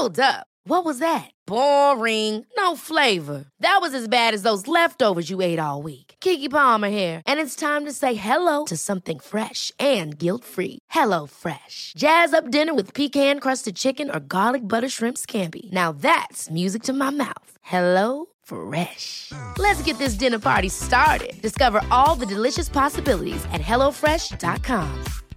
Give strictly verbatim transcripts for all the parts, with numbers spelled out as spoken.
Hold up. What was that? Boring. No flavor. That was as bad as those leftovers you ate all week. Keke Palmer here, and it's time to say hello to something fresh and guilt-free. Hello Fresh. Jazz up dinner with pecan-crusted chicken or garlic butter shrimp scampi. Now that's music to my mouth. Hello Fresh. Let's get this dinner party started. Discover all the delicious possibilities at hello fresh dot com.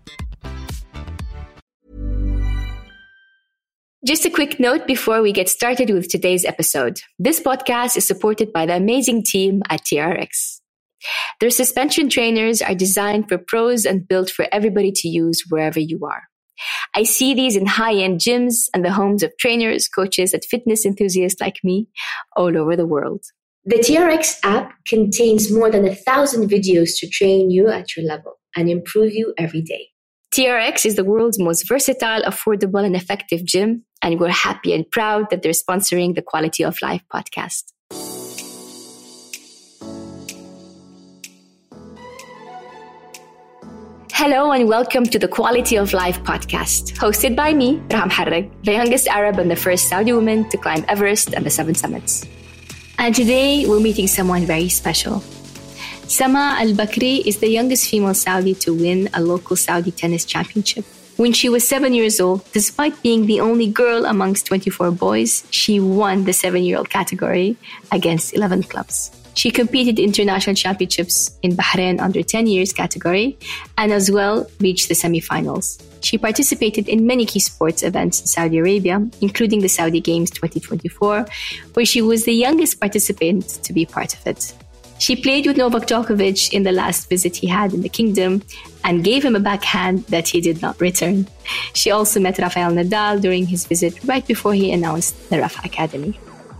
Just a quick note before we get started with today's episode. This podcast is supported by the amazing team at T R X. Their suspension trainers are designed for pros and built for everybody to use wherever you are. I see these in high-end gyms and the homes of trainers, coaches, and fitness enthusiasts like me all over the world. The T R X app contains more than a thousand videos to train you at your level and improve you every day. T R X is the world's most versatile, affordable, and effective gym, and we're happy and proud that they're sponsoring the Quality of Life podcast. Hello and welcome to the Quality of Life podcast, hosted by me, Raham Harrag, the youngest Arab and the first Saudi woman to climb Everest and the Seven Summits. And today we're meeting someone very special. Sama Al-Bakri is the youngest female Saudi to win a local Saudi tennis championship. When she was seven years old, despite being the only girl amongst twenty-four boys, she won the seven-year-old category against eleven clubs. She competed in international championships in Bahrain under ten years category and as well reached the semifinals. She participated in many key sports events in Saudi Arabia, including the Saudi Games twenty twenty-four, where she was the youngest participant to be part of it. She played with Novak Djokovic in the last visit he had in the kingdom and gave him a backhand that he did not return. She also met Rafael Nadal during his visit right before he announced the Rafa Academy.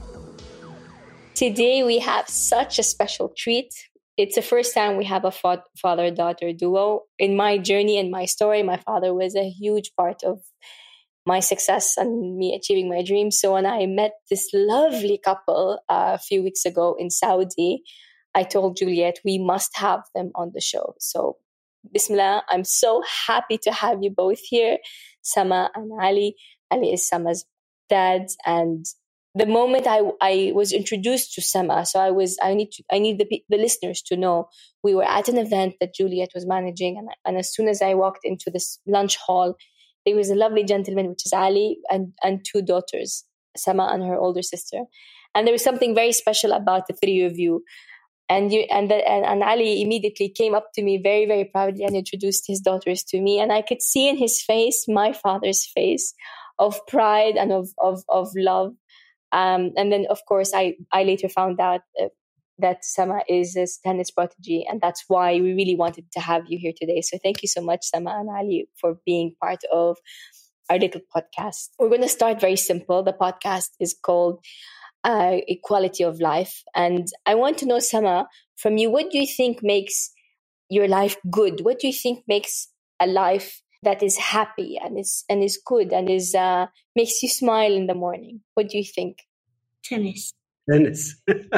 Today we have such a special treat. It's the first time we have a fa- father-daughter duo. In my journey and my story, my father was a huge part of my success and me achieving my dreams. So when I met this lovely couple uh, a few weeks ago in Saudi, I told Juliet, we must have them on the show. So, Bismillah, I'm so happy to have you both here, Sama and Ali. Ali is Sama's dad. And the moment I, I was introduced to Sama, so I was, I need to, I need the, the listeners to know, we were at an event that Juliet was managing. And, and as soon as I walked into this lunch hall, there was a lovely gentleman, which is Ali, and, and two daughters, Sama and her older sister. And there was something very special about the three of you. And you and, the, and and Ali immediately came up to me very, very proudly and introduced his daughters to me. And I could see in his face, my father's face, of pride and of of, of love. Um, and then, of course, I, I later found out uh, that Sama is a tennis prodigy. And that's why we really wanted to have you here today. So thank you so much, Sama and Ali, for being part of our little podcast. We're going to start very simple. The podcast is called Uh, Equality of Life. And I want to know, Sama, from you, what do you think makes your life good? What do you think makes a life that is happy and is and is good and is uh, makes you smile in the morning? What do you think? Tennis. Tennis.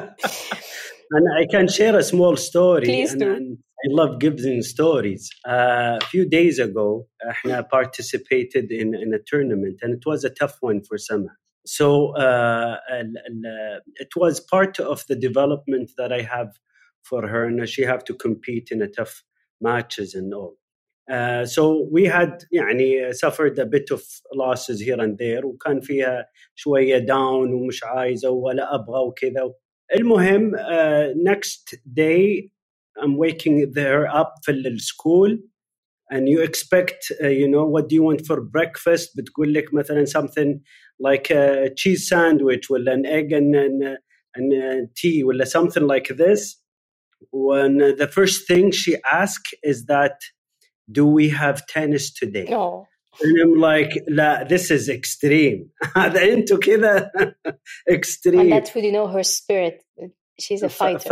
And I can share a small story. Please and, do. and I love giving stories. Uh, a few days ago, I participated in, in a tournament, and it was a tough one for Sama. So uh, it was part of the development that I have for her, and she have to compete in a tough matches and all. Uh, so we had يعني suffered a bit of losses here and there, وكان فيها شوية down ومش عايزة ولا أبغى وكذا. المهم uh, next day I'm waking her up في السكول. And you expect, uh, you know, what do you want for breakfast? بتقول لك مثلا something like a cheese sandwich or an egg and, and, and uh, tea or something like this. When uh, the first thing she asked is that, do we have tennis today? No. And I'm like, لا, this is extreme. هذا انتو كذا extreme. And that's when you know her spirit. She's a fighter.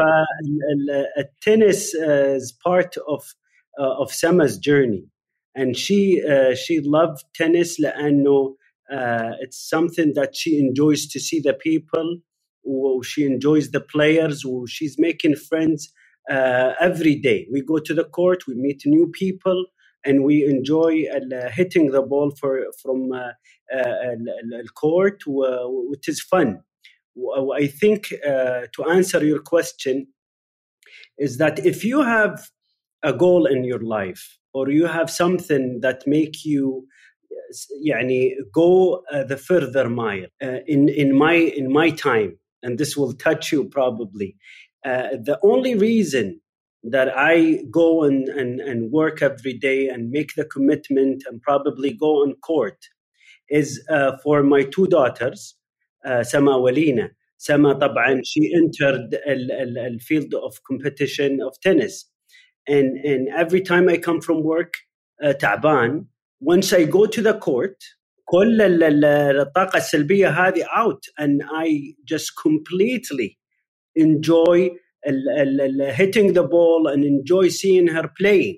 Tennis uh, is part of uh, of Sama's journey, and she uh, she loved tennis لأنه uh, it's something that she enjoys to see the people. She enjoys the players. She's making friends uh, every day. We go to the court, we meet new people, and we enjoy uh, hitting the ball for from uh, uh, the court, uh, which is fun. I think uh, to answer your question is that if you have a goal in your life, or you have something that make you يعني, go uh, the further mile uh, in in my in my time, and this will touch you probably. Uh, the only reason that I go and, and, and work every day and make the commitment and probably go on court is uh, for my two daughters, uh, Sama Walina. Sama طبعا she entered the field of competition of tennis, and and every time I come from work uh, تعبان, once I go to the court كل الطاقة السلبية هذه out, and I just completely enjoy hitting the ball and enjoy seeing her playing.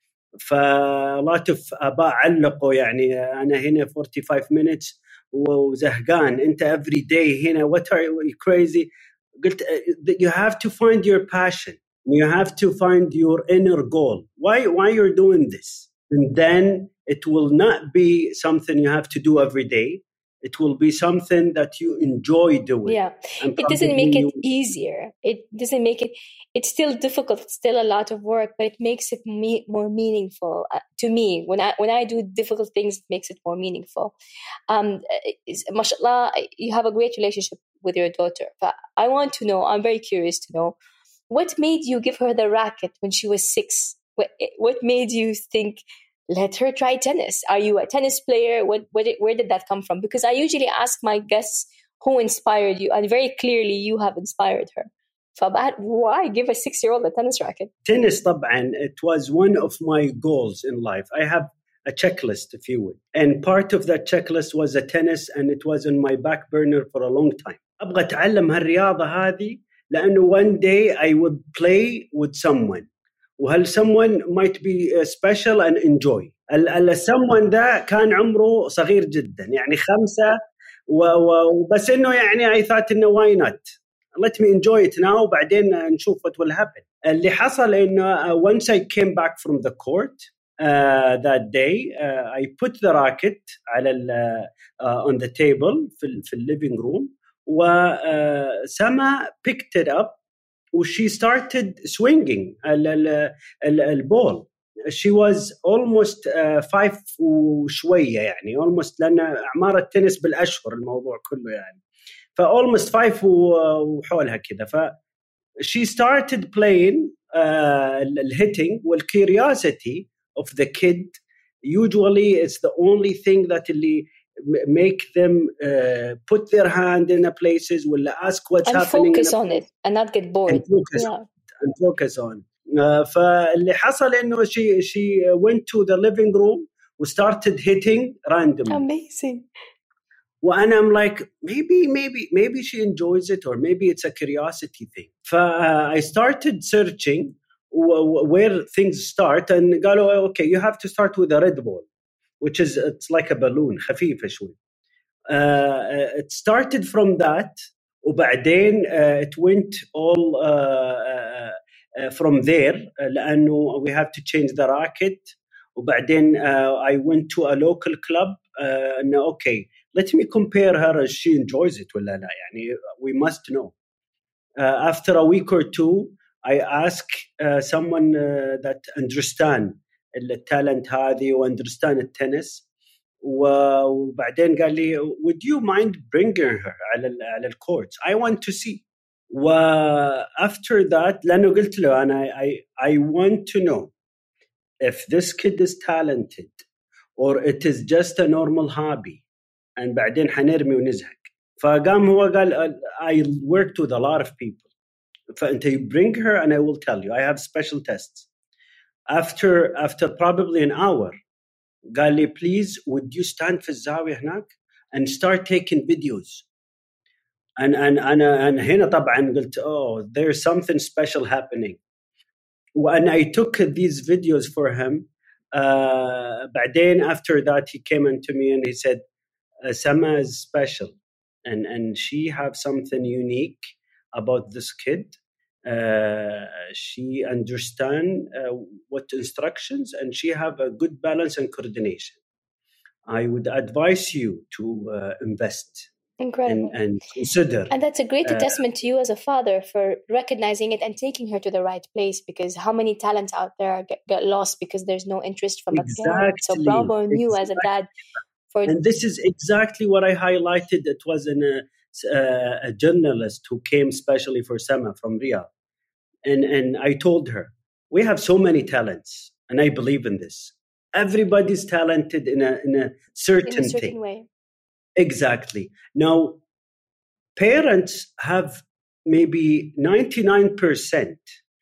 فلا تف أبا علقوا يعني أنا هنا forty-five minutes وزهقان, أنت every day هنا, what are you crazy? قلت you have to find your passion, you have to find your inner goal, why why you're doing this, and then it will not be something you have to do every day. It will be something that you enjoy doing. Yeah, it doesn't make it easier. It doesn't make it, it's still difficult. It's still a lot of work, but it makes it me- more meaningful uh, to me. When I when I do difficult things, it makes it more meaningful. Um, mashallah, you have a great relationship with your daughter. But I want to know, I'm very curious to know, what made you give her the racket when she was six? What, what made you think, let her try tennis? Are you a tennis player? What, what, where did that come from? Because I usually ask my guests who inspired you, and very clearly you have inspired her. فبعد, why give a six-year-old a tennis racket? Tennis, طبعا, it was one of my goals in life. I have a checklist, if you would. And part of that checklist was a tennis, and it was on my back burner for a long time. أبغى أتعلم هالرياضة هذه لأنه one day I would play with someone. وهل someone might be special and enjoy. ال someone ده كان عمره صغير جدا, يعني خمسة, وبس إنه يعني I thought إنه why not? Let me enjoy it now, وبعدين نشوف what will happen. اللي حصل إنه uh, once I came back from the court uh, that day, uh, I put the racket على ال, uh, on the table في في living room, وسما uh, picked it up. She started swinging the ball. She was almost uh, five وشوية يعني, almost, لأن أعمار التنس بالأشهر الموضوع كله يعني, ف almost five وحولها كذا. ف she started playing uh, hitting. Well, curiosity of the kid usually is the only thing that اللي make them uh, put their hand in a places, will ask what's and happening focus on it and not get bored and focus, yeah. and focus on uh, فاللي حصل إنه she, she went to the living room and started hitting randomly. Amazing. And I'm like, maybe maybe maybe she enjoys it, or maybe it's a curiosity thing. ف uh, I started searching where things start, and قالوا okay, you have to start with a red ball, which is, it's like a balloon, خفيفة شوي. Uh, it started from that, وبعدين uh, it went all uh, uh, uh, from there, لأنه we have to change the racket. وبعدين uh, I went to a local club, uh, and okay, let me compare her as she enjoys it ولا لا, يعني we must know. Uh, after a week or two, I ask uh, someone uh, that understand التالنت هذه و understand التنس, وبعدين قال لي, would you mind bringing her على على الكورت? I want to see. و after that, لأنه قلت له أنا I I want to know if this kid is talented or it is just a normal hobby, and بعدين حنرمي ونزهق. فقام هو قال, I worked with a lot of people, فأنت you bring her and I will tell you. I have special tests. After after probably an hour, قال لي, please would you stand في الزاوية هناك and start taking videos. And and and and هنا طبعا قلت, oh, there's something special happening. And I took these videos for him. Uh, بعدين after that he came into me and he said, Sama is special, and and she have something unique about this kid, Uh, she understand uh, what instructions, and she have a good balance and coordination. I would advise you to uh, invest Incredible. and, and consider. And that's a great uh, testament to you as a father for recognizing it and taking her to the right place, because how many talents out there get, get lost because there's no interest from exactly, a parent. So bravo on you exactly. as a dad. For and this is exactly what I highlighted. It was in a, uh, a journalist who came specially for Sama from Riyadh. And, and I told her, we have so many talents, and I believe in this. Everybody's talented in a, in a certain, in a certain thing. way. Exactly. Now, parents have maybe ninety-nine percent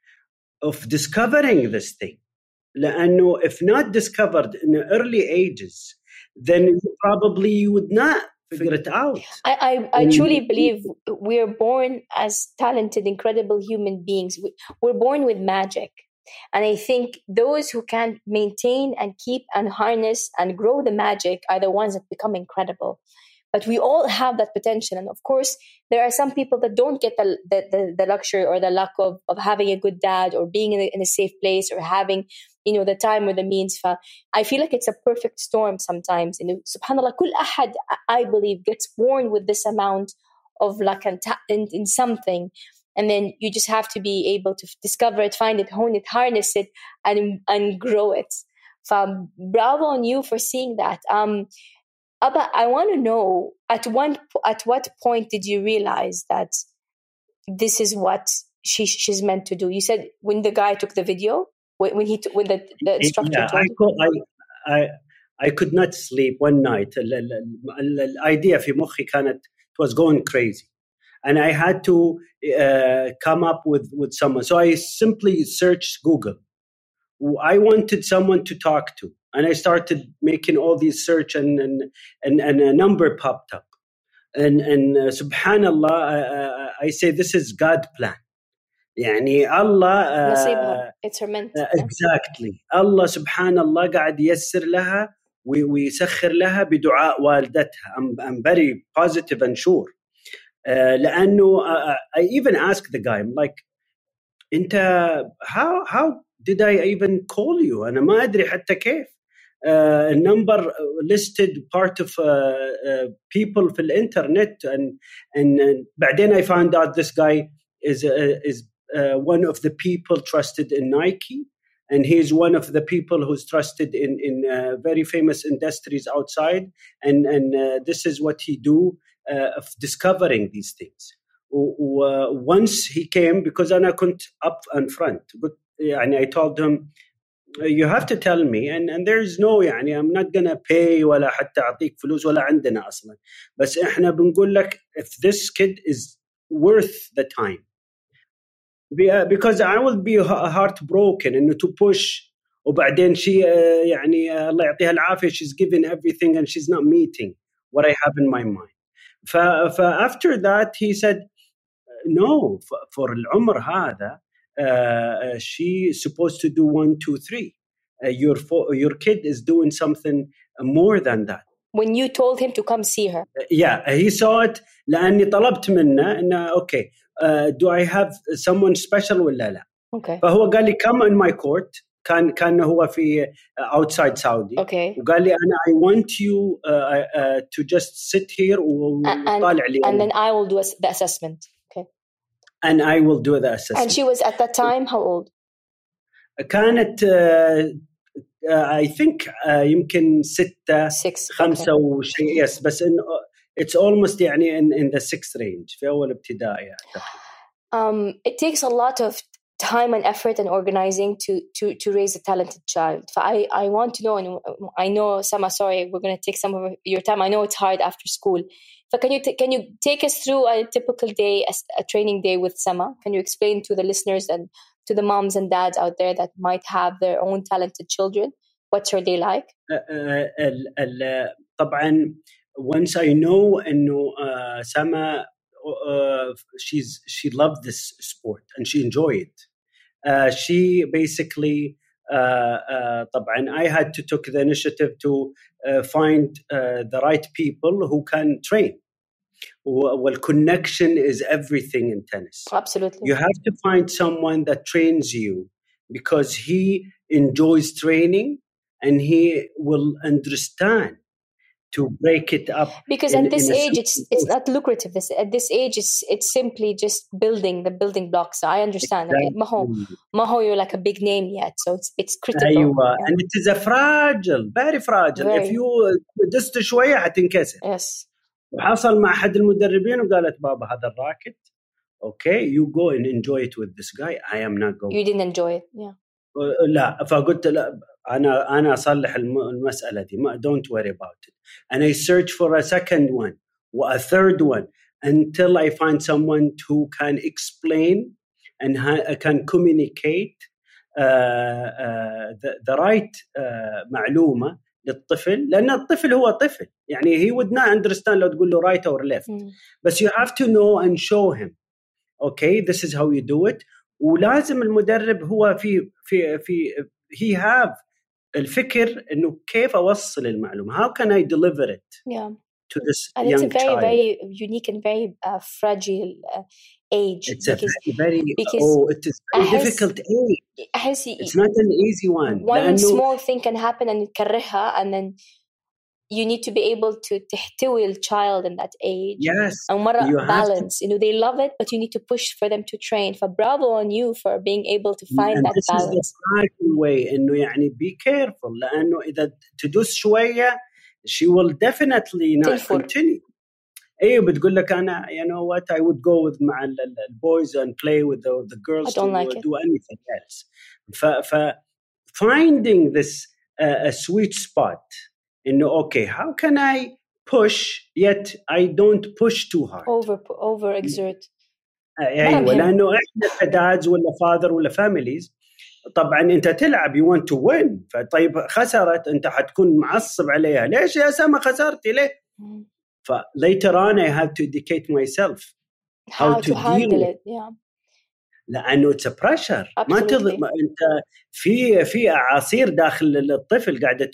of discovering this thing. لأنه if not discovered in the early ages, then probably you would not figure it out. I, I, I truly believe we're born as talented, incredible human beings. We're born with magic. And I think those who can maintain and keep and harness and grow the magic are the ones that become incredible. But we all have that potential. And of course, there are some people that don't get the the, the, the luxury or the luck of, of having a good dad or being in a, in a safe place or having, you know, the time or the means. I feel like it's a perfect storm sometimes. And subhanAllah, kul ahad, I believe, gets born with this amount of luck and ta- in, in something. And then you just have to be able to discover it, find it, hone it, harness it, and and grow it. So, bravo on you for seeing that. Um, Abba, I want to know, at one at what point did you realize that this is what she she's meant to do? You said when the guy took the video, when, when he t- when the, the instructor yeah, told I, you. co- I I I could not sleep one night. The idea في مخي كانت, it was going crazy, and I had to uh, come up with with someone. So I simply searched Google. I wanted someone to talk to. And I started making all these search, and and, and, and a number popped up. And, and uh, subhanallah, uh, I say this is God's plan. يعني Allah, uh, it's her meant. Uh, exactly. Allah subhanallah قاعد ييسر لها ويسخر لها بدعاء والدتها. I'm, I'm very positive and sure. Uh, لأنه uh, I even asked the guy, I'm like, أنت how how did I even call you? أنا ما أدري حتى كيف. Uh, a number listed part of uh, uh, people في الانترنت, and and uh, بعدين I found out this guy is uh, is uh, one of the people trusted in Nike, and he's one of the people who's trusted in in uh, very famous industries outside, and and uh, this is what he do uh, of discovering these things. Uh, once he came, because أنا كنت up and front, but يعني I told him, you have to tell me, and, and there's no يعني I'm not gonna pay ولا حتى أعطيك فلوس ولا عندنا أصلا, بس إحنا بنقول لك if this kid is worth the time, because I will be heartbroken إنه to push وبعدين she uh, يعني uh, الله يعطيها العافية, she's given everything and she's not meeting what I have in my mind. ف, ف after that he said no, for, for العمر هذا Uh, uh, she is supposed to do one, two, three. Uh, your fo- your kid is doing something more than that. When you told him to come see her, uh, yeah, he saw it. لأني طلبت منه إنه okay, uh, do I have someone special ولا لا? Okay. فهو قال لي come in my court. كان كان هو في uh, outside Saudi. Okay. وقال لي أنا I want you uh, uh, to just sit here وطالع لي. And then I will do the assessment. And I will do the assessment. And she was at that time how old? كانت uh, uh, I think uh, يمكن ستة six خمسة okay. وشيء yes, بس إن it's almost يعني in, in the sixth range في أول ابتدائي. Um, it takes a lot of time and effort and organizing to to to raise a talented child. So I I want to know, and I know Sama, sorry, we're going to take some of your time. I know it's hard after school. So can you t- can you take us through a typical day, a, a training day with Sama? Can you explain to the listeners and to the moms and dads out there that might have their own talented children, what's her day like? Uh, uh, uh, طبعا once I know إنه uh, Sama uh, she's she loved this sport and she enjoyed it. Uh, she basically uh, uh, طبعا I had to take the initiative to uh, find uh, the right people who can train. well, connection is everything in tennis. Absolutely. You have to find someone that trains you because he enjoys training and he will understand to break it up. Because in, at this in age, it's it's not lucrative. This at this age, it's it's simply just building the building blocks. I understand. Exactly. Maho, Maho, you're like a big name yet, so it's it's critical. أيوة. Yeah. And it is a fragile, very fragile. Very. If you just شوية حتنكسر. Yes. وحصل مع أحد المدربين وقالت بابا هذا الراكت. Okay, you go and enjoy it with this guy. I am not going. You didn't enjoy it, yeah. لا فقلت لا أنا أنا أصلح المسألة دي. Don't worry about it. And I search for a second one or a third one until I find someone who can explain and ha- can communicate uh, uh, the, the right uh, معلومة للطفل. لأن الطفل هو طفل. يعني he would not understand لو تقول له right or left. Mm. But you have to know and show him. Okay, this is how you do it. ولازم المدرب هو في في في he have الفكر إنه كيف أوصل المعلومة. How can I deliver it yeah. to this and young it's a very, child? very unique and very uh, fragile uh, age. It's because, a very, very because oh, it is a أحس, difficult age. أحس It's not an easy one. One لأنه, small thing can happen and تكرهها, and then you need to be able to تحتوي the child in that age. Yes. And مرة you have balance. to, you know, they love it, but you need to push for them to train. For bravo on you for being able to find and that this balance. is the practical way. إنه يعني be careful. لأنه إذا تدوس شوية, she will definitely not تنفر. continue. ايه بتقول لك انا you know what I would go with مع ال boys and play with the, the girls I don't to like do it. anything else. ف, ف finding this uh, a sweet spot إنه okay how can I push yet I don't push too hard. over over exert. ايوه لانه احنا كدادز ولا فاذر ولا فاميليز طبعا انت تلعب you want to win. فطيب خسرت انت حتكون معصب عليها. ليش يا سما خسرتي ليه؟ ف later on I have to educate myself how, how to, to handle it. Yeah. لأنه it's a pressure. Absolutely. ما تض... ما أنت في في أعاصير داخل الطفل قاعدة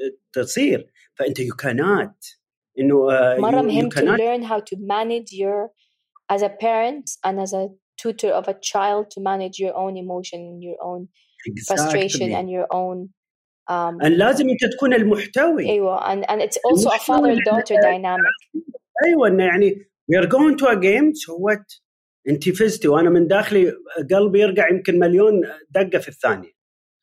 تصير فأنت you cannot إنه uh, مرة مهم you cannot to learn how to manage your as a parent and as a tutor of a child to manage your own emotion, your own exactly. frustration and your own um, and لازم أنت تكون المحتوي. أيوة and and it's also a father-daughter dynamic. أيوة إنه يعني we are going to a game so what أنت فزتي وأنا من داخلي قلبي يرجع يمكن مليون دقة في الثانية.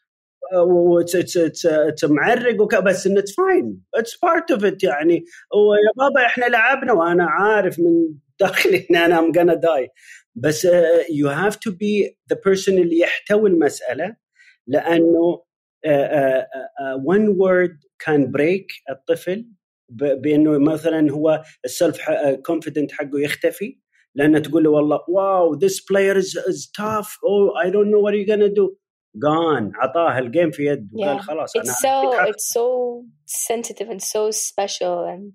It's it's it's it's معرق وك بس إن it's fine. It's part of it يعني. ويا بابا إحنا لعبنا وأنا عارف من داخلي إن أنا I'm gonna die. بس uh, you have to be the person اللي يحتوي المسألة لأنه uh, uh, uh, one word can break الطفل بأنه مثلا هو السلف confident حقه يختفي لأنه تقول له والله wow this player is, is tough oh I don't know what are you gonna do gone عطاه الجيم في يده وقال خلاص it's أنا so it's so sensitive and so special and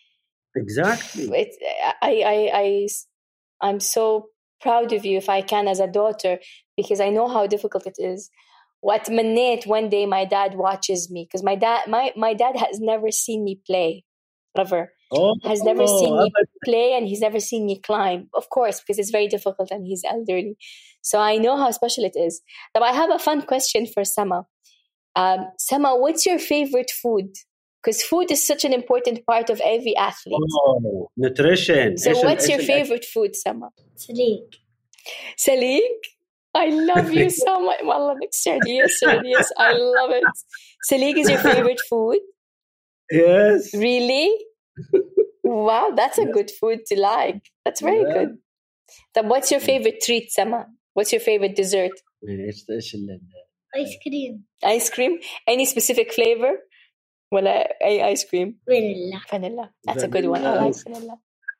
exactly it, I, I, I, I'm so proud of you if I can as a daughter because I know how difficult it is. وأتمنيت one day my dad watches me because my dad my, my dad has never seen me play ever. Oh, has never oh, seen me but... play and he's never seen me climb, of course, because it's very difficult and he's elderly. So I know how special it is. But I have a fun question for Sama. Um, Sama, what's your favorite food? Because food is such an important part of every athlete. Oh, nutrition. So what's your favorite food, Sama? Salik. Salik? I love you so much. Wallah, next year, yes, yes, I love it. Salik is your favorite food? Yes. Really? Wow, that's a yes. good food to like. That's very yeah. good. Then what's your favorite treat, Sama? What's your favorite dessert? Ice cream. Ice cream? Any specific flavor? Well, uh, ice cream? Vanilla. Vanilla. That's vanilla. A good one. I like vanilla.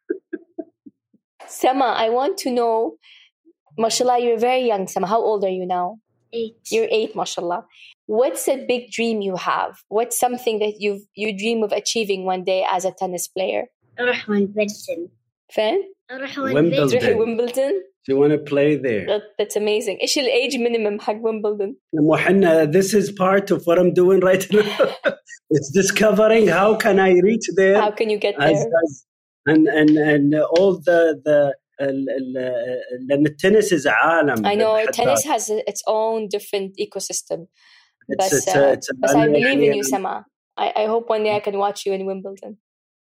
Sama, I want to know, mashallah, you're very young, Sama. How old are you now? Eight. You're eight, mashallah. What's a big dream you have? What's something that you you dream of achieving one day as a tennis player? أروح ويمبلدون. فين؟ أروح ويمبلدون. تروحي ويمبلدون؟ Do you want to play there? That, that's amazing. إيش الage minimum حق ويمبلدون؟ وحنا this is part of what I'm doing right now. It's discovering how can I reach there. How can you get as, there? As, and and and all the the ال- ال- لأن التنس is عالم I know بحد tennis ذاته. has its own different ecosystem. It's But, it's uh, a, it's a but I believe in يعني you, Sama. I, I hope one day I can watch you in Wimbledon.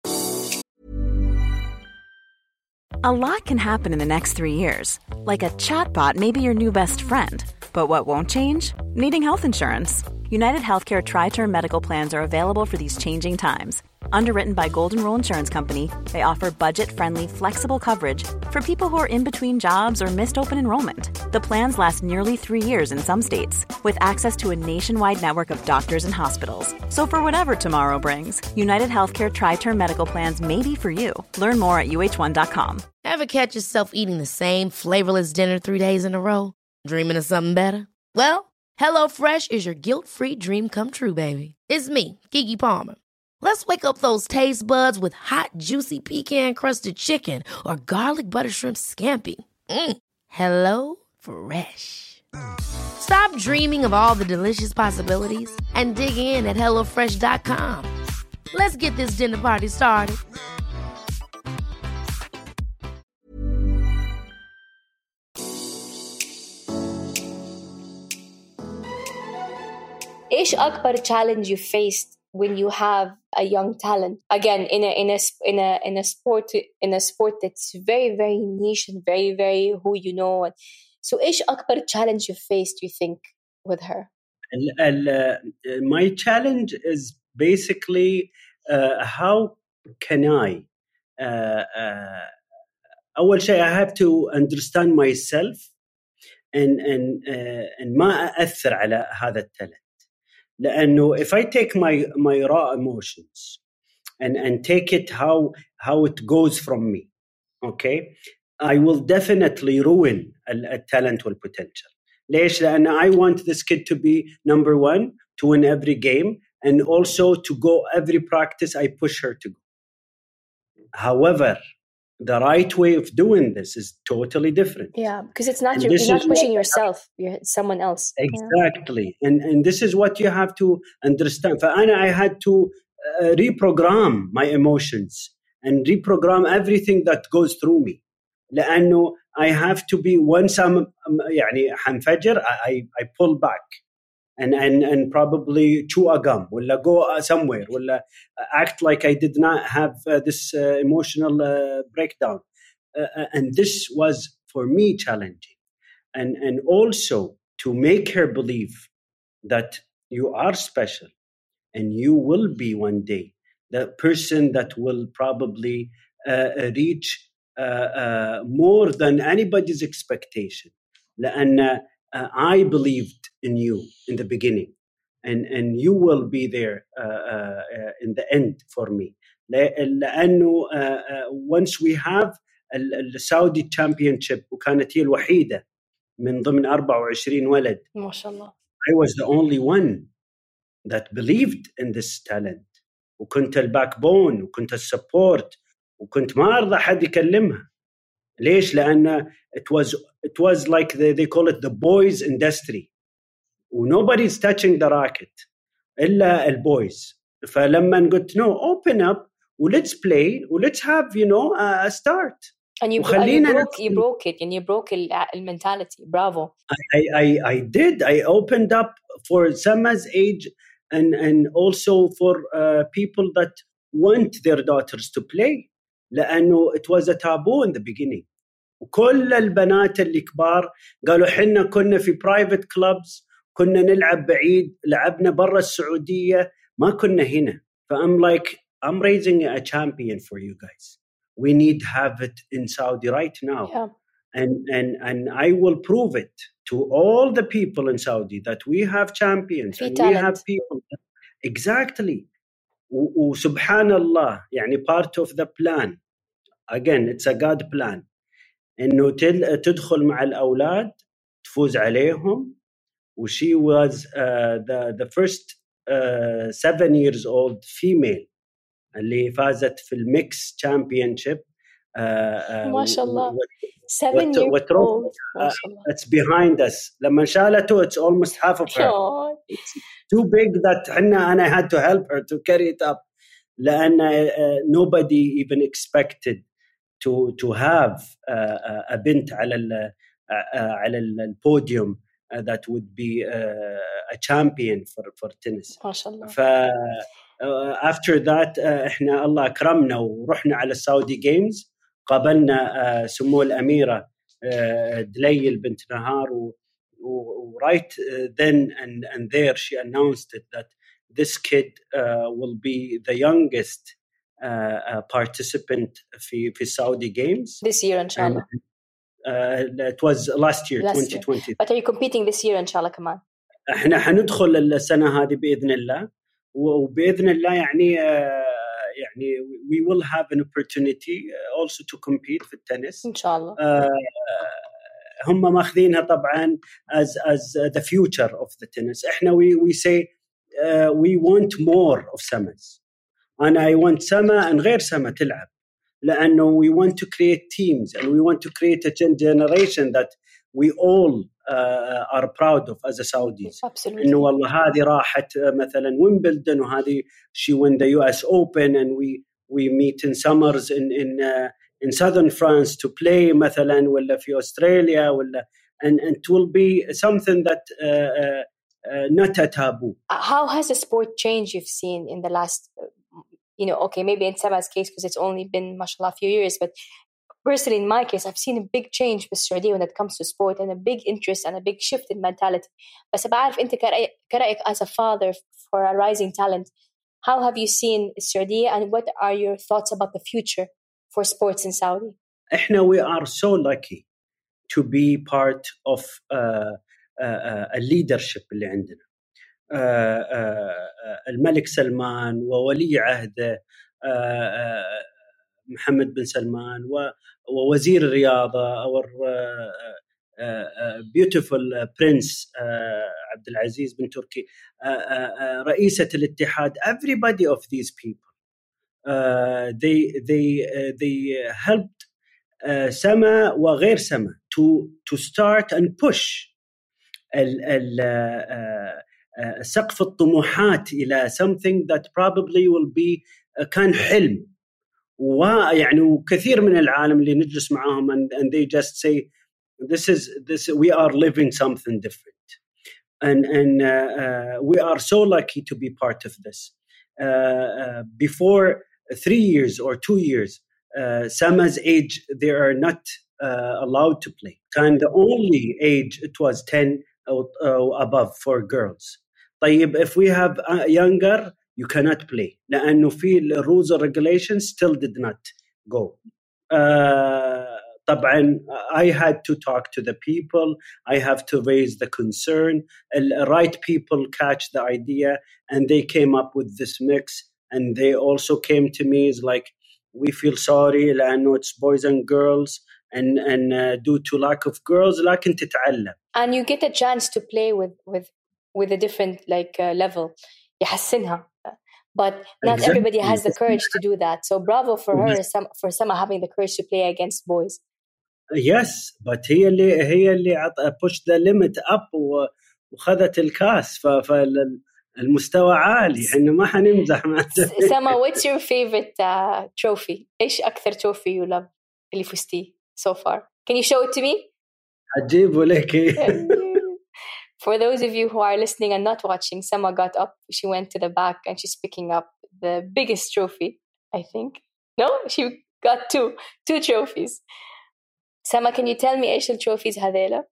A lot can happen in the next three years. Like a chatbot may be your new best friend. But what won't change? Needing health insurance. United Healthcare Tri-Term Medical Plans are available for these changing times. Underwritten by Golden Rule Insurance Company, they offer budget-friendly, flexible coverage for people who are in between jobs or missed open enrollment. The plans last nearly three years in some states, with access to a nationwide network of doctors and hospitals. So for whatever tomorrow brings, United Healthcare Tri-Term Medical Plans may be for you. Learn more at U H one dot com. Ever catch yourself eating the same flavorless dinner three days in a row? Dreaming of something better? Well, HelloFresh is your guilt-free dream come true, baby. It's me, Keke Palmer. Let's wake up those taste buds with hot, juicy pecan-crusted chicken or garlic butter shrimp scampi. Mm. Hello Fresh. Stop dreaming of all the delicious possibilities and dig in at hello fresh dot com. Let's get this dinner party started. إيش أكبر challenge you faced when you have a young talent? Again, in a in a in a in a sport in a sport that's very very niche and very very who you know. So, إيش أكبر challenge you faced? You think with her? ال- ال- my challenge is basically uh, how can I uh, uh, أول شيء I have to understand myself and and uh, and ما أأثر على هذا التالنت. لأنه if I take my my raw emotions and and take it how how it goes from me, okay, I will definitely ruin the talent and potential. ليش؟ لأن I want this kid to be number one, to win every game, and also to go every practice I push her to go. However, the right way of doing this is totally different. Yeah, because it's not And your, this you're not is pushing what- yourself. You're it's someone else. Yeah. Exactly. And and this is what you have to understand. فأنا I had to uh, reprogram my emotions and reprogram everything that goes through me. لأنه I have to be once I'm يعني حنفجر I I pull back and and and probably chew a gum ولا go somewhere ولا act like I did not have uh, this uh, emotional uh, breakdown. Uh, and this was for me challenging. And, and also to make her believe that you are special and you will be one day the person that will probably uh, reach uh, uh, more than anybody's expectation. لأن uh, I believed in you in the beginning and, and you will be there uh, uh, uh, in the end for me. لأنه uh, uh, once we have السعودي تشامبيونشيب وكانت هي الوحيدة من ضمن أربعة وعشرين ولد. ما شاء الله. I was the only one that believed in this talent وكنت الباك بون وكنت السبورت وكنت ما أرضى حد يكلمها. ليش؟ لأن it was it was like the, they call it the boys industry و nobody's touching the racket إلا البويز. فلما قلت no open up و let's play و let's have you know a start. And you, and you broke you broke it and you broke the mentality. Bravo. I, I, I did. I opened up for Sama's age and, and also for uh, people that want their daughters to play. لأنه it was a taboo in the beginning. وكل البنات اللي كبار قالوا حنا كنا في private clubs كنا نلعب بعيد لعبنا برا السعودية ما كنا هنا. فأم like I'm raising a champion for you guys. We need to have it in Saudi right now. Yeah. And, and, and I will prove it to all the people in Saudi that we have champions في and talent. we have people. Exactly. وسبحان الله يعني part of the plan. Again, it's a God plan. إنه تدخل مع الأولاد تفوز عليهم. She was uh, the, the first uh, seven years old female اللي فازت في الميكس تشامبيونشيب. ما شاء الله. seven years old. ما شاء الله. It's behind us. لما شالته it's almost half of her. Oh. It's too big that حنا, and I had to help her to carry it up. لأن uh, nobody even expected to to have uh, a بنت على ال uh, على البوديوم uh, that would be uh, a champion for for tennis. ما شاء الله. ف uh, after that uh, إحنا الله أكرمنا ورحنا على السعودي جيمز، قابلنا uh, سمو الأميرة uh, دليل بنت نهار و, و right uh, then and and there she announced it that this kid uh, will be the youngest uh, uh, participant في في Saudi Games this year إن شاء الله. Uh, it was last year last twenty twenty. Year. But are you competing this year إن شاء الله كمان؟ احنا حندخل السنة هذه بإذن الله، وبإذن الله يعني uh, يعني we will have an opportunity also to compete في التنس إن شاء الله. uh, هم ماخذينها طبعا as as the future of the tennis. احنا we we say uh, we want more of Samas. أنا I want Sama and غير Sama تلعب، لأنه we want to create teams and we want to create a generation that we all uh, are proud of as a Saudis. Absolutely. إنه والله هذه راحت مثلا Wimbledon وهذه she won the U S Open and we we meet in summers in in uh, in southern France to play مثلا ولا في أستراليا ولا and, and it will be something that uh, uh, uh, not a taboo. How has the sport changed you've seen in the last, you know, okay, maybe in Sama's case because it's only been mashallah a few years, but personally in my case I've seen a big change with Saudi when it comes to sport and a big interest and a big shift in mentality. بس بعرف أنت كرأيك as a father for a rising talent, how have you seen Saudi and what are your thoughts about the future for sports in Saudi? إحنا we are so lucky to be part of uh, uh, uh, a leadership اللي عندنا. uh, uh, الملك سلمان وولي عهده uh, uh, محمد بن سلمان ووزير الرياضة our uh, uh, uh, beautiful prince uh, عبد العزيز بن تركي uh, uh, رئيسة الاتحاد. Everybody of these people uh, they they uh, they helped uh, Sama وغير Sama to to start and push ال, ال, uh, uh, سقف الطموحات إلى something that probably will be uh, كان حلم. ويعني وكثير من العالم اللي نجلس معاهم and, and they just say this is this we are living something different and and uh, uh, we are so lucky to be part of this. Uh, uh, before three years or two years, uh, Sama's age they are not uh, allowed to play. And the only age it was ten or uh, above for girls. طيب if we have uh, younger you cannot play لأنه في rules and regulations still did not go. Uh, طبعا I had to talk to the people, I have to raise the concern, the right people catch the idea and they came up with this mix and they also came to me is like we feel sorry لأنه it's boys and girls and and uh, due to lack of girls لكن تتعلم. And you get a chance to play with with with a different like uh, level يحسنها. But not exactly. Everybody has the courage to do that. So bravo for her, some, for Sama having the courage to play against boys. Yes, but هي اللي هي اللي pushed the limit up وخذت الكاس فالمستوى عالي. إحنا ما حنمزح مع Sama, what's your favorite uh, trophy? إيش أكثر trophy you love اللي فزتيه so far? Can you show it to me? أجيبه لك. For those of you who are listening and not watching, Sama got up, she went to the back and she's picking up the biggest trophy, I think. No, she got two, two trophies. Sama, can you tell me ايش التروفيز هذيلا؟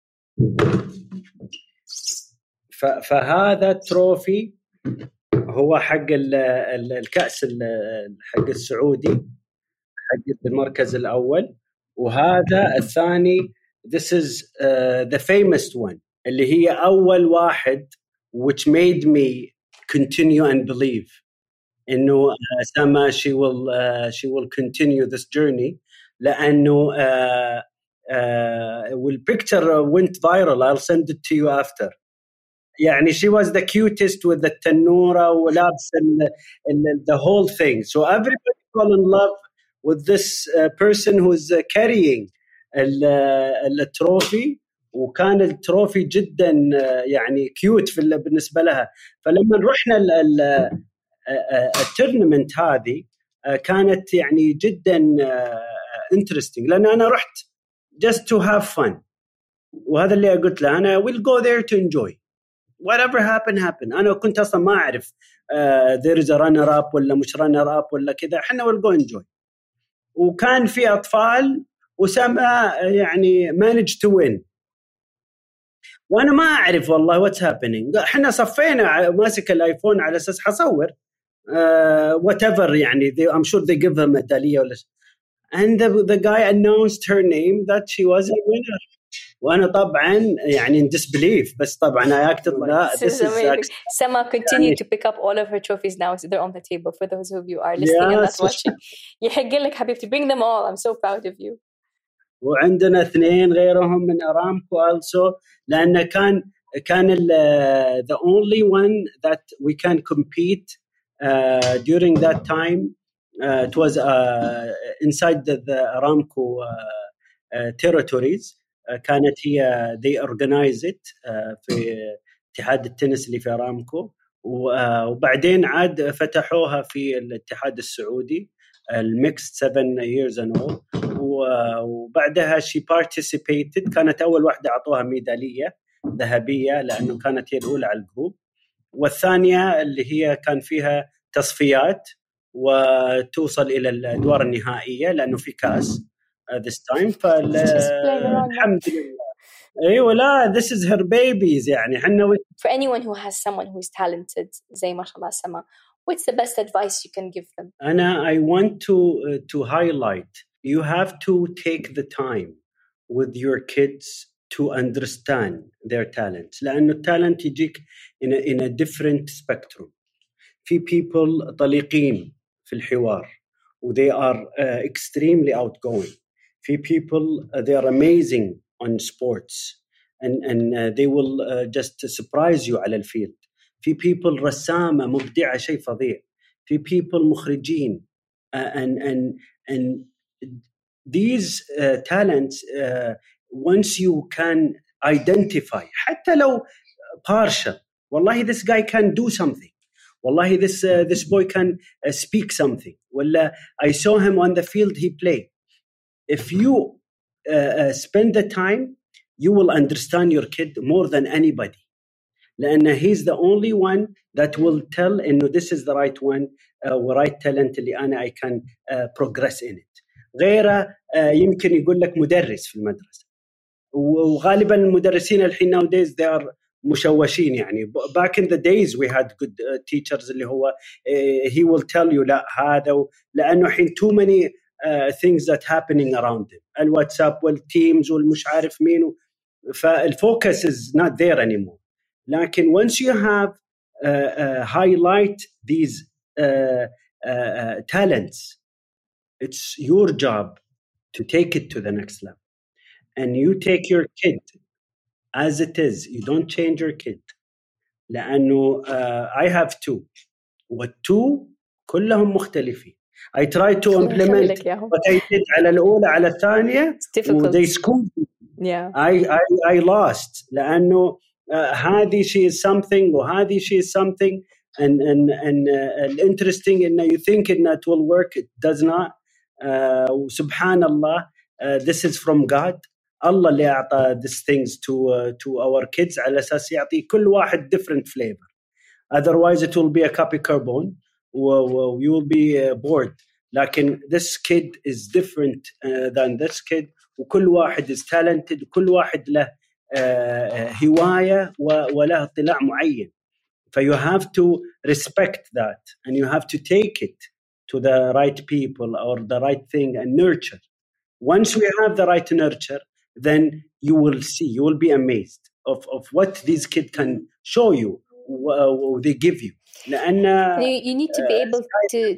فهذا التروفي هو حق الكأس حق السعودي حق المركز الأول، وهذا الثاني this is uh, the famous one اللي هي أول واحد which made me continue and believe إنه Sama she will uh, she will continue this journey لأنه uh, uh, well picture went viral. I'll send it to you after. يعني she was the cutest with the تنورة ولابس the whole thing. So everybody fell in love with this uh, person who's uh, carrying التروفي. وكان التروفي جدا يعني كيوت في بالنسبة لها. فلما رحنا التورنمنت هذه كانت يعني جدا interesting لأن أنا رحت just to have fun وهذا اللي قلت له أنا will go there to enjoy whatever happen happen. أنا كنت أصلا ما أعرف uh, there is a runner up ولا مش runner up ولا كذا إحنا will go enjoy. وكان في أطفال وسما يعني manage to win وأنا ما أعرف والله what's happening. إحنا صفينا ماسك الآيفون على أساس حصور uh, whatever يعني they, I'm sure they give them ميدالية ولا and the, the guy announced her name that she was a winner. وأنا طبعاً يعني in disbelief بس طبعاً I acted like this, this is amazing. Sama continue to pick up all of her trophies now. So they're on the table for those of you who are listening yeah, and not so watching. يحق لك حبيبتي, bring them all. I'm so proud of you. وعندنا اثنين غيرهم من أرامكو also لأن كان كان uh, the only one that we can compete uh, during that time. Uh, it was uh, inside the, the Aramco uh, uh, territories. uh, كانت هي they organize it uh, في اتحاد التنس اللي في أرامكو وبعدين عاد فتحوها في الاتحاد السعودي الميكس seven years and all وبعدها she participated كانت أول واحدة عطوها ميدالية ذهبية لأنه كانت هي الأولى على الجروب والثانية اللي هي كان فيها تصفيات وتوصل إلى الأدوار النهائية لأنه في كاس uh, this time فالحمد لله أيوة لا this is her babies يعني حنا for anyone who has someone who is talented زي ما شاء الله سما what's the best advice you can give them? أنا I want to uh, to highlight you have to take the time with your kids to understand their talents لأنه التالنت يجيك in a, in a different spectrum. في people طليقين في الحوار و they are uh, extremely outgoing. في people uh, they are amazing on sports and and uh, they will uh, just surprise you على الفيلد. في people رسامة مبدعة شيء فظيع. في people مخرجين uh, and and and these uh, talents uh, once you can identify حتى لو partial والله this guy can do something والله this uh, this boy can uh, speak something ولا I saw him on the field he play. If you uh, uh, spend the time you will understand your kid more than anybody لأن he's the only one that will tell إنه this is the right one uh, right talent اللي أنا I can uh, progress in it. غيره uh, يمكن يقول لك مدرس في المدرسة وغالبا المدرسين الحين nowadays they are مشوشين يعني back in the days we had good uh, teachers اللي هو uh, he will tell you لا هذا و... لأنه حين too many uh, things that happening around him الواتساب والتيمز والمش عارف مين و... فالfocus is not there anymore. لكن once you have uh, uh, highlight these uh, uh, uh, talents it's your job to take it to the next level and you take your kid as it is you don't change your kid لأنه uh, I have two والtwo كلهم مختلفين. I try to implement what I did على الأولى على الثانية they schooled me. Yeah. I, I, I lost لأنه uh, هذه she is something وهذه she is something and, and, and uh, interesting إنه you think it will work it does not uh, سبحان الله uh, this is from God. الله اللي أعطى these things to uh, to our kids على أساس يعطي كل واحد different flavor. Otherwise it will be a copy carbon و you will be uh, bored. لكن this kid is different uh, than this kid وكل واحد is talented وكل واحد له uh, هواية وله اطلاع معين. So you have to respect that and you have to take it to the right people or the right thing and nurture. Once we have the right nurture then you will see, you will be amazed of, of what these kids can show you, what they give you. لأن, you, you need to be able uh, to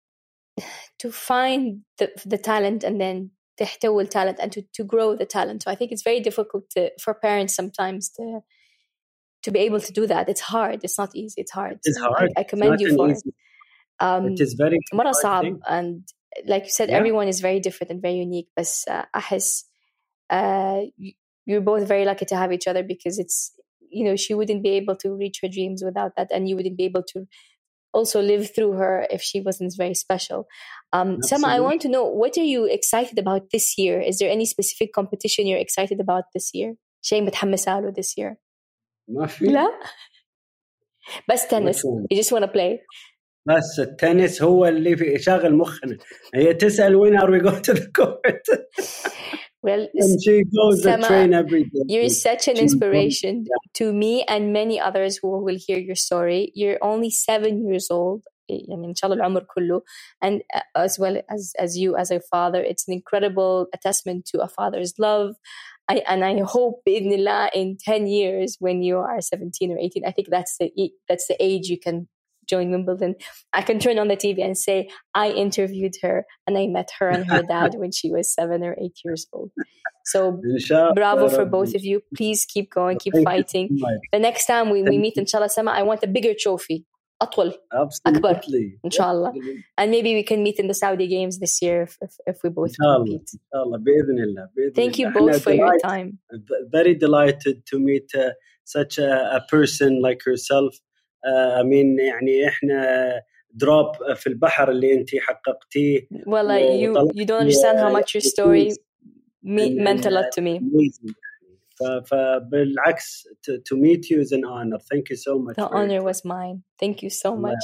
to find the, the talent and then تحتوي talent and to, to grow the talent. So I think it's very difficult to, for parents sometimes to to be able to do that. It's hard. It's not easy. It's hard. It's hard. I, I commend you for easy. it. Um, it is very مرة صعب and like you said, yeah. everyone is very different and very unique. But uh, أحس uh, you're both very lucky to have each other because it's, you know, she wouldn't be able to reach her dreams without that and you wouldn't be able to also live through her if she wasn't very special. Um, Sama, I want to know, what are you excited about this year? Is there any specific competition you're excited about this year? شيء متحمسة له this year? ما في. لا. بس tennis. You just want to play. بس التنس هو اللي في شاغل مخنا. هي تسأل when are we going to the court? Well, and she goes Sama, to train every day. You're such an inspiration to me and many others who will hear your story. You're only seven years old. I mean, inshallah العمر كله. And as well as, as you as a father, it's an incredible attestment to a father's love. I, and I hope بإذن in ten years when you are seventeen or eighteen, I think that's the that's the age you can join Wimbledon. I can turn on the T V and say, I interviewed her and I met her and her dad when she was seven or eight years old. So bravo for both of you. Please keep going, keep Thank fighting. The next time we, we meet, inshallah, Sama, I want a bigger trophy. أطول. Absolutely. أكبر. Inshallah. And maybe we can meet in the Saudi Games this year if, if, if we both compete. Inshallah. بإذن الله. بإذن Thank you الله. both for your time. Very delighted to meet uh, such a, a person like herself. Uh, I mean, يعني إحنا drop في البحر اللي أنتي حققتيه. Well, uh, you you don't understand how much your story me, meant a lot to me. Amazing. فبالعكس, to, to meet you is an honor. Thank you so much. The honor was mine. Thank you so much.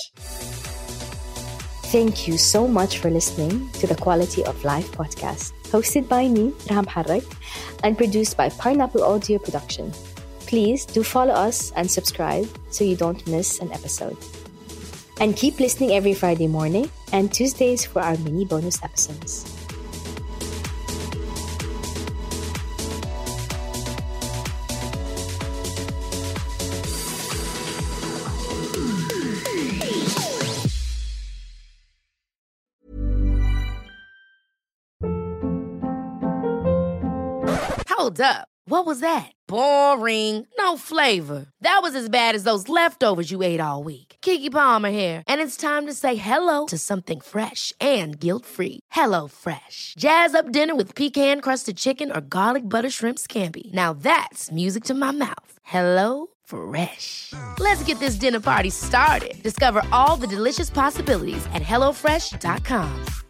Thank you so much for listening to the Quality of Life podcast, hosted by me, Raham Harrak, and produced by Pineapple Audio Production. Please do follow us and subscribe so you don't miss an episode. And keep listening every Friday morning and Tuesdays for our mini bonus episodes. Hold up. What was that? Boring. No flavor. That was as bad as those leftovers you ate all week. Keke Palmer here, and it's time to say hello to something fresh and guilt-free. Hello Fresh. Jazz up dinner with pecan-crusted chicken or garlic butter shrimp scampi. Now that's music to my mouth. Hello Fresh. Let's get this dinner party started. Discover all the delicious possibilities at hello fresh dot com.